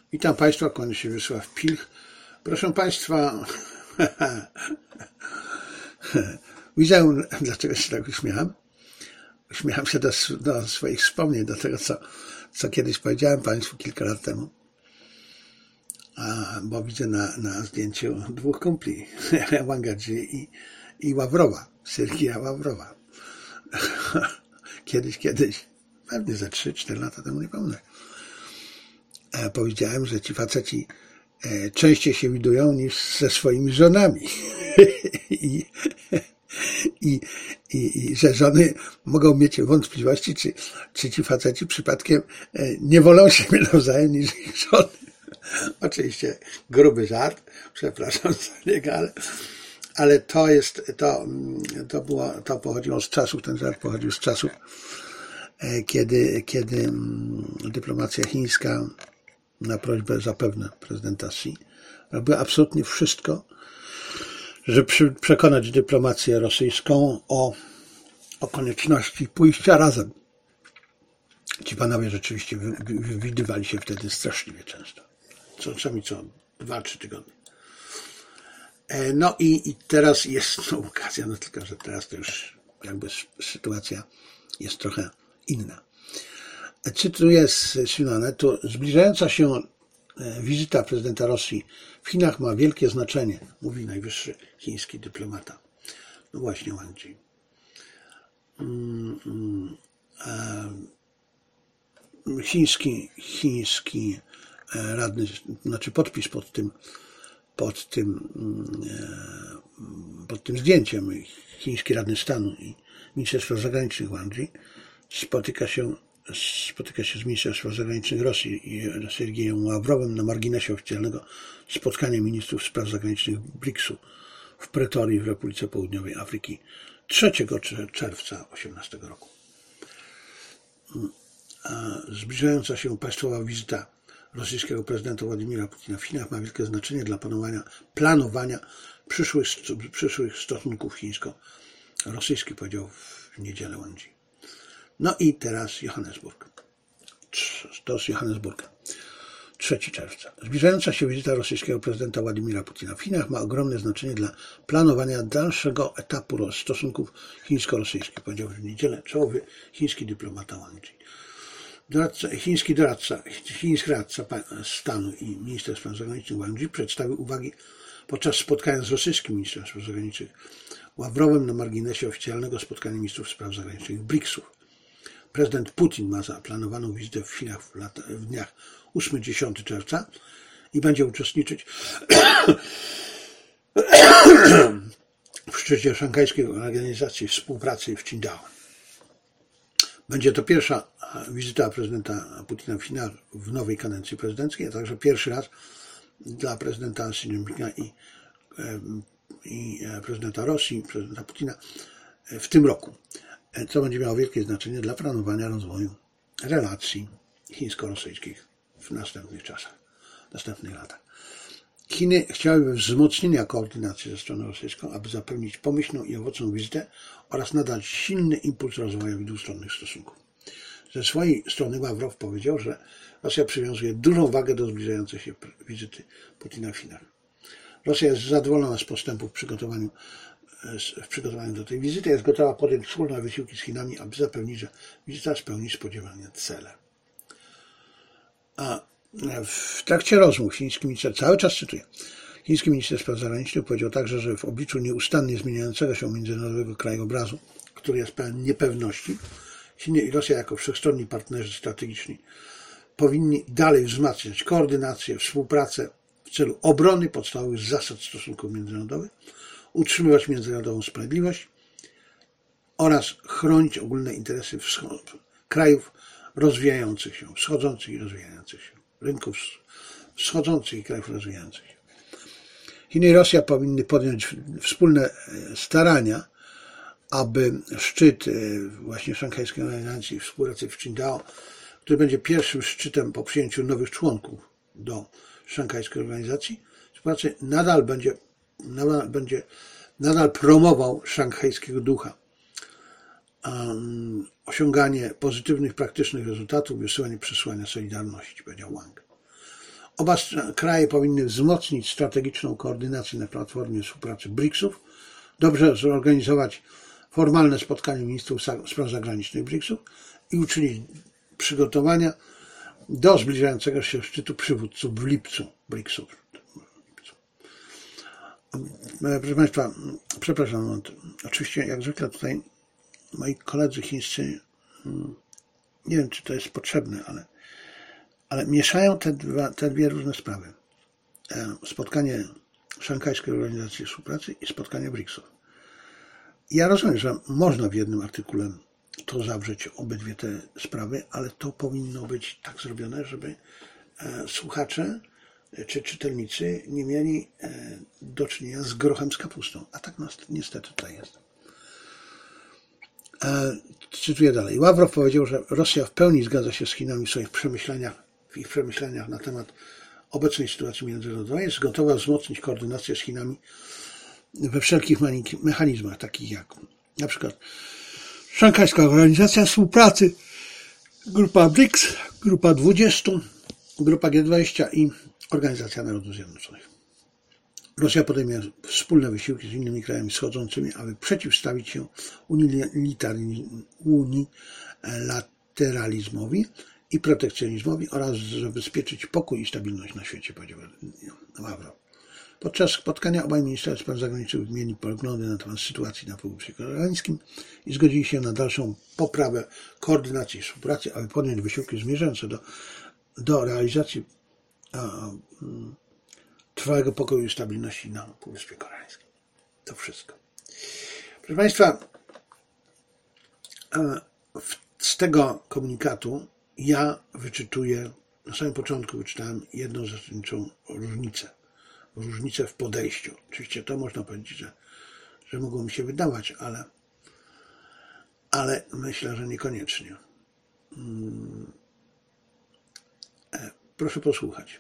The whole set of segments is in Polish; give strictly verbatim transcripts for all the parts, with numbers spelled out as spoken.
Witam Państwa, kłania się Wiesław Pilch. Proszę Państwa, widzę, dlaczego się tak uśmiecham. Uśmiecham się do, do swoich wspomnień, do tego, co, co kiedyś powiedziałem Państwu kilka lat temu. A, bo widzę na, na zdjęciu dwóch kumpli, Wangadzi i, i Ławrowa, Sergija Ławrowa. Kiedyś, kiedyś, pewnie za trzy cztery lata temu, nie pomnę. E, powiedziałem, że ci faceci e, częściej się widują niż ze swoimi żonami. I, i, i, I że żony mogą mieć wątpliwości, czy, czy ci faceci przypadkiem e, nie wolą siebie nawzajem niż ich żony. Oczywiście gruby żart, przepraszam za niego, ale, ale to jest, to, to było, to pochodziło z czasów, ten żart pochodził z czasów, kiedy, kiedy dyplomacja chińska na prośbę zapewne prezydenta Xi robiła absolutnie wszystko, żeby przekonać dyplomację rosyjską o, o konieczności pójścia razem. Ci panowie rzeczywiście widywali się wtedy straszliwie często. Co, co mi co, dwa, trzy tygodnie. No i, i teraz jest no, okazja, no tylko, że teraz to już jakby sytuacja jest trochę inna. Cytuję z Sinonetu: zbliżająca się wizyta prezydenta Rosji w Chinach ma wielkie znaczenie, mówi najwyższy chiński dyplomata. No właśnie, Wang Yi. Chiński, chiński radny, znaczy podpis pod tym, pod tym, pod tym zdjęciem, chiński radny stanu i minister spraw zagranicznych Wang Yi spotyka się, spotyka się z ministrem spraw zagranicznych Rosji i Sergijem Ławrowem na marginesie oficjalnego spotkania ministrów spraw zagranicznych briksu w Pretorii w Republice Południowej Afryki trzeciego czerwca osiemnastego roku. Zbliżająca się państwowa wizyta rosyjskiego prezydenta Władimira Putina w Chinach ma wielkie znaczenie dla planowania, planowania przyszłych, przyszłych stosunków chińsko-rosyjskich, powiedział w niedzielę Wang Yi. No i teraz Johannesburg. To z Johannesburga. trzeciego czerwca. Zbliżająca się wizyta rosyjskiego prezydenta Władimira Putina w Chinach ma ogromne znaczenie dla planowania dalszego etapu stosunków chińsko-rosyjskich, powiedział w niedzielę czołowy chiński dyplomata Wang Yi. Doradca, chiński doradca, chiński radca stanu i minister spraw zagranicznych Wang Yi przedstawił uwagi podczas spotkania z rosyjskim ministrem spraw zagranicznych Ławrowem na marginesie oficjalnego spotkania ministrów spraw zagranicznych briksów. Prezydent Putin ma zaplanowaną wizytę w Chinach w, lata, w dniach ósmego do dziesiątego czerwca i będzie uczestniczyć w szczycie Szanghajskiej Organizacji Współpracy w Qingdao. Będzie to pierwsza wizyta prezydenta Putina w Chinach w nowej kadencji prezydenckiej, a także pierwszy raz dla prezydenta Xi Jinpinga i, i prezydenta Rosji, prezydenta Putina w tym roku, co będzie miało wielkie znaczenie dla planowania rozwoju relacji chińsko-rosyjskich w następnych czasach, w następnych latach. Chiny chciałyby wzmocnienia koordynacji ze stroną rosyjską, aby zapewnić pomyślną i owocną wizytę oraz nadać silny impuls rozwojowi dwustronnych stosunków. Ze swojej strony Ławrow powiedział, że Rosja przywiązuje dużą wagę do zbliżającej się wizyty Putina w Chinach. Rosja jest zadowolona z postępów w przygotowaniu, w przygotowaniu do tej wizyty, jest gotowa podjąć wspólne wysiłki z Chinami, aby zapewnić, że wizyta spełni spodziewane cele. A w trakcie rozmów chiński minister, cały czas cytuję, chiński minister spraw zagranicznych powiedział także, że w obliczu nieustannie zmieniającego się międzynarodowego krajobrazu, który jest pełen niepewności, Chiny i Rosja jako wszechstronni partnerzy strategiczni powinni dalej wzmacniać koordynację, współpracę w celu obrony podstawowych zasad stosunków międzynarodowych, utrzymywać międzynarodową sprawiedliwość oraz chronić ogólne interesy krajów rozwijających się, wschodzących i rozwijających się, rynków wschodzących i krajów rozwijających się. Chiny i Rosja powinny podjąć wspólne starania, aby szczyt właśnie Szanghajskiej Organizacji Współpracy w Qingdao, który będzie pierwszym szczytem po przyjęciu nowych członków do Szanghajskiej Organizacji Współpracy, nadal będzie, nadal będzie nadal promował szanghajskiego ducha, um, osiąganie pozytywnych, praktycznych rezultatów, wysyłanie przesłania solidarności, powiedział Wang. Oba kraje powinny wzmocnić strategiczną koordynację na platformie współpracy briksów, dobrze zorganizować formalne spotkanie ministrów spraw zagranicznych briksów i uczynić przygotowania do zbliżającego się szczytu przywódców w lipcu briksów. Proszę Państwa, przepraszam, oczywiście jak zwykle tutaj moi koledzy chińscy, nie wiem czy to jest potrzebne, ale, ale mieszają te, dwa, te dwie różne sprawy. Spotkanie Szanghajskiej Organizacji Współpracy i spotkanie briksów. Ja rozumiem, że można w jednym artykule to zawrzeć obydwie te sprawy, ale to powinno być tak zrobione, żeby słuchacze czy czytelnicy nie mieli do czynienia z grochem z kapustą. A tak niestety tutaj jest. Cytuję dalej. Ławrow powiedział, że Rosja w pełni zgadza się z Chinami w swoich przemyśleniach, w ich przemyśleniach na temat obecnej sytuacji międzynarodowej. Jest gotowa wzmocnić koordynację z Chinami we wszelkich mechanizmach, takich jak na przykład Szanghajska Organizacja Współpracy, Grupa briks, Grupa dwudziestu, Grupa G dwadzieścia i Organizacja Narodów Zjednoczonych. Rosja podejmie wspólne wysiłki z innymi krajami wschodzącymi, aby przeciwstawić się unilateralizmowi i protekcjonizmowi oraz zabezpieczyć pokój i stabilność na świecie, powiedział Ławrow. Podczas spotkania obaj ministrowie spraw zagranicznych mieli poglądy na temat sytuacji na Półwyspie Koreańskim i zgodzili się na dalszą poprawę koordynacji i współpracy, aby podjąć wysiłki zmierzające do, do realizacji a, um, trwałego pokoju i stabilności na Półwyspie Koreańskim. To wszystko. Proszę Państwa, z tego komunikatu ja wyczytuję, na samym początku wyczytałem jedną zasadniczą różnicę. Różnicę w podejściu. Oczywiście to można powiedzieć, że, że mogło mi się wydawać, ale, ale myślę, że niekoniecznie. Proszę posłuchać.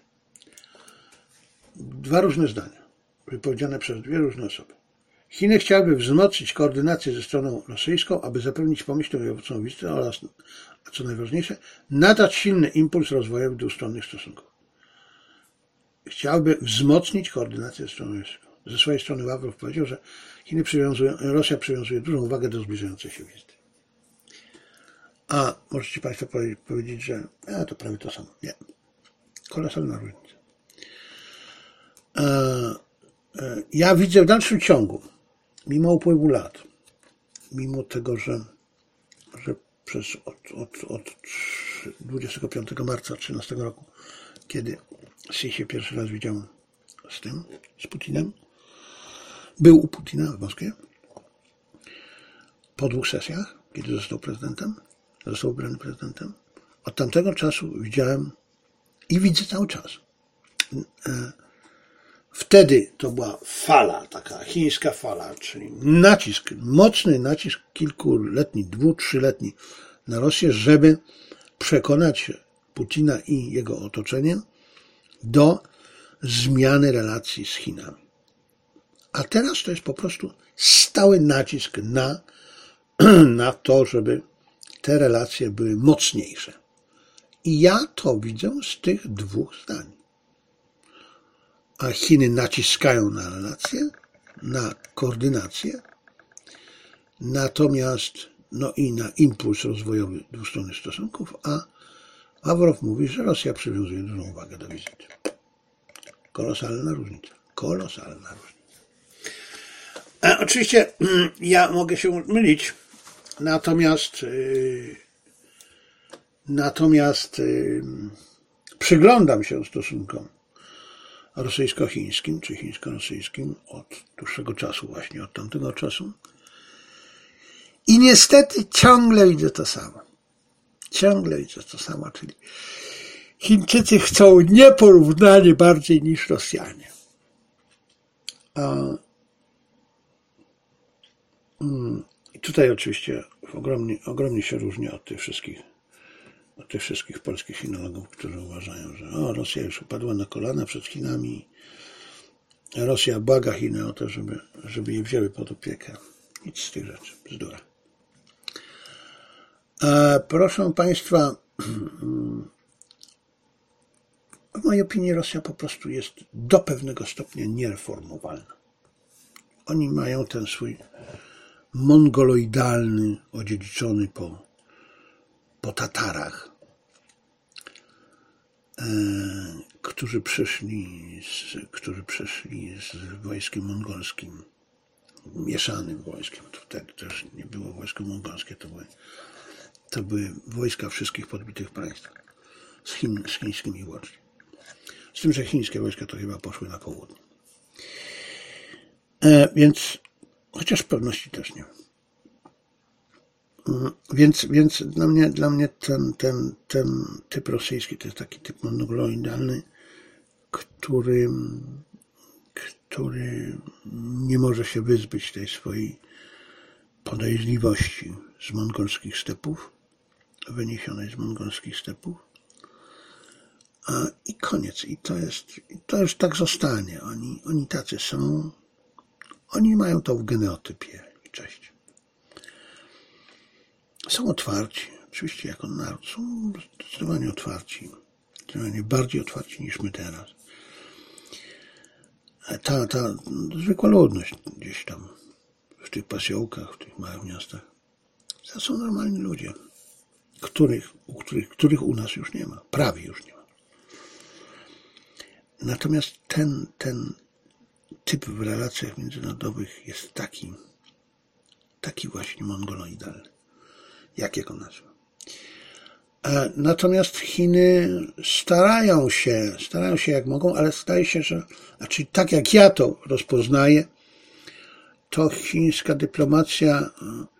Dwa różne zdania, wypowiedziane przez dwie różne osoby. Chiny chciałyby wzmocnić koordynację ze stroną rosyjską, aby zapewnić pomyślną i owocną wizytę oraz, a co najważniejsze, nadać silny impuls rozwojowy dwustronnych stosunków. Chciałyby wzmocnić koordynację ze stroną rosyjską. Ze swojej strony Ławrow powiedział, że Chiny przywiązują, Rosja przywiązuje dużą uwagę do zbliżającej się wizyty. A możecie Państwo powiedzieć, że a, to prawie to samo. Nie. Kolosalna różnica. Ja widzę w dalszym ciągu, mimo upływu lat, mimo tego, że, że przez od, od, od dwudziestego piątego marca trzynastego roku, kiedy Xi się pierwszy raz widział z tym, z Putinem, był u Putina w Moskwie, po dwóch sesjach, kiedy został prezydentem, został wybrany prezydentem. Od tamtego czasu widziałem i widzę cały czas. Wtedy to była fala, taka chińska fala, czyli nacisk, mocny nacisk kilkuletni, dwu, trzyletni na Rosję, żeby przekonać Putina i jego otoczenie do zmiany relacji z Chinami. A teraz to jest po prostu stały nacisk na, na to, żeby te relacje były mocniejsze. I ja to widzę z tych dwóch zdań. A Chiny naciskają na relacje, na koordynację, natomiast no i na impuls rozwojowy dwustronnych stosunków, a Ławrow mówi, że Rosja przywiązuje dużą uwagę do wizyty. Kolosalna różnica. Kolosalna różnica. E, oczywiście ja mogę się mylić, natomiast yy, natomiast yy, przyglądam się stosunkom rosyjsko-chińskim, czy chińsko-rosyjskim od dłuższego czasu, właśnie od tamtego czasu. I niestety ciągle widzę to samo. Ciągle widzę to samo, czyli Chińczycy chcą nieporównanie bardziej niż Rosjanie. A, mm, i tutaj oczywiście ogromnie, ogromnie się różni od tych wszystkich od tych wszystkich polskich chinologów, którzy uważają, że o, Rosja już upadła na kolana przed Chinami. Rosja błaga Chiny o to, żeby, żeby je wzięły pod opiekę. Nic z tych rzeczy. Bzdura. E, proszę Państwa, w mojej opinii Rosja po prostu jest do pewnego stopnia niereformowalna. Oni mają ten swój mongoloidalny, odziedziczony po, po Tatarach, e, którzy przyszli, z, którzy przyszli z wojskiem mongolskim, mieszanym wojskiem. To wtedy też nie było wojsko mongolskie, to były, to były wojska wszystkich podbitych państw, z, Chin, z chińskimi łącznie. Z tym, że chińskie wojska to chyba poszły na południe. E, więc, chociaż w pewności też nie. E, więc, więc dla mnie, dla mnie ten, ten, ten typ rosyjski to jest taki typ mongoloidalny, który, który nie może się wyzbyć tej swojej podejrzliwości z mongolskich stepów, wyniesionej z mongolskich stepów. I koniec. I to jest, to już tak zostanie. Oni, oni tacy są. Oni mają to w genotypie i cześć. Są otwarci. Oczywiście jako naród są zdecydowanie otwarci. Zdecydowanie bardziej otwarci niż my teraz. Ta, ta zwykła ludność gdzieś tam w tych pasiołkach, w tych małych miastach. To są normalni ludzie, których, u których, których u nas już nie ma. Prawie już nie ma. Natomiast ten, ten typ w relacjach międzynarodowych jest taki, taki właśnie mongoloidalny. Jak jego nazwa? Natomiast Chiny starają się, starają się jak mogą, ale zdaje się, że, znaczy tak jak ja to rozpoznaję, to chińska dyplomacja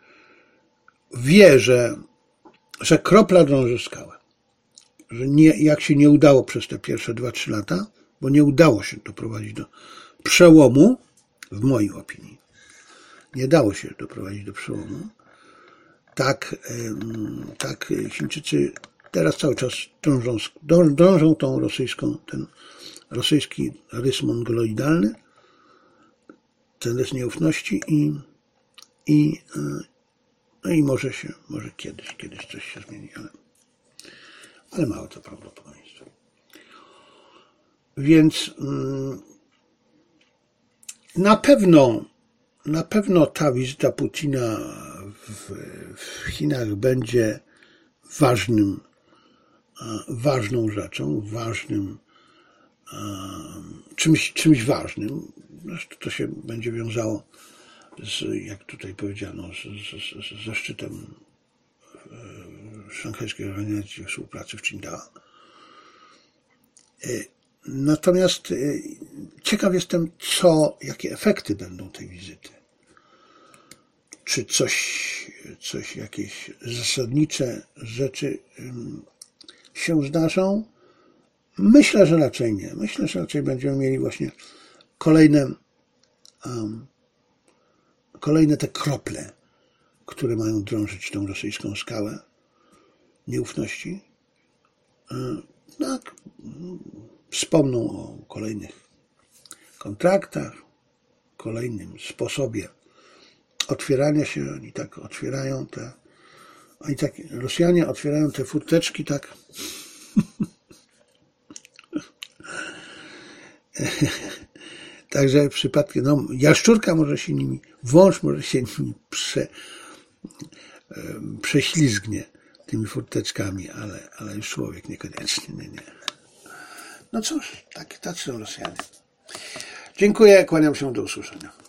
wie, że, że kropla drąży skałę. Że nie, jak się nie udało przez te pierwsze dwa trzy lata, bo nie udało się doprowadzić do przełomu, w mojej opinii, nie dało się doprowadzić do przełomu, tak, tak Chińczycy teraz cały czas dążą, dążą tą rosyjską, ten rosyjski rys mongoloidalny, ten rys nieufności i, i, no i może się, może kiedyś, kiedyś coś się zmieni, ale, ale małe to prawdopodobieństwo. Więc na pewno, na pewno ta wizyta Putina w, w Chinach będzie ważnym, ważną rzeczą, ważnym, czymś, czymś ważnym. Zresztą to się będzie wiązało z, jak tutaj powiedziano, z, z, ze szczytem Szanghajskiej Organizacji Współpracy w Qingdao. Natomiast ciekaw jestem, co, jakie efekty będą tej wizyty. Czy coś, coś, jakieś zasadnicze rzeczy się zdarzą? Myślę, że raczej nie. Myślę, że raczej będziemy mieli właśnie kolejne, um, kolejne te krople, które mają drążyć tą rosyjską skałę nieufności. Tak, wspomną o kolejnych kontraktach, kolejnym sposobie otwierania się. Oni tak otwierają te, oni tak, Rosjanie otwierają te furteczki tak także w przypadku, no, jaszczurka może się nimi, wąż może się nimi prze, prześlizgnie tymi furteczkami, ale, ale już człowiek niekoniecznie, nie, nie. No cóż, tak, tacy są Rosjanie. Dziękuję, kłaniam się, do usłyszenia.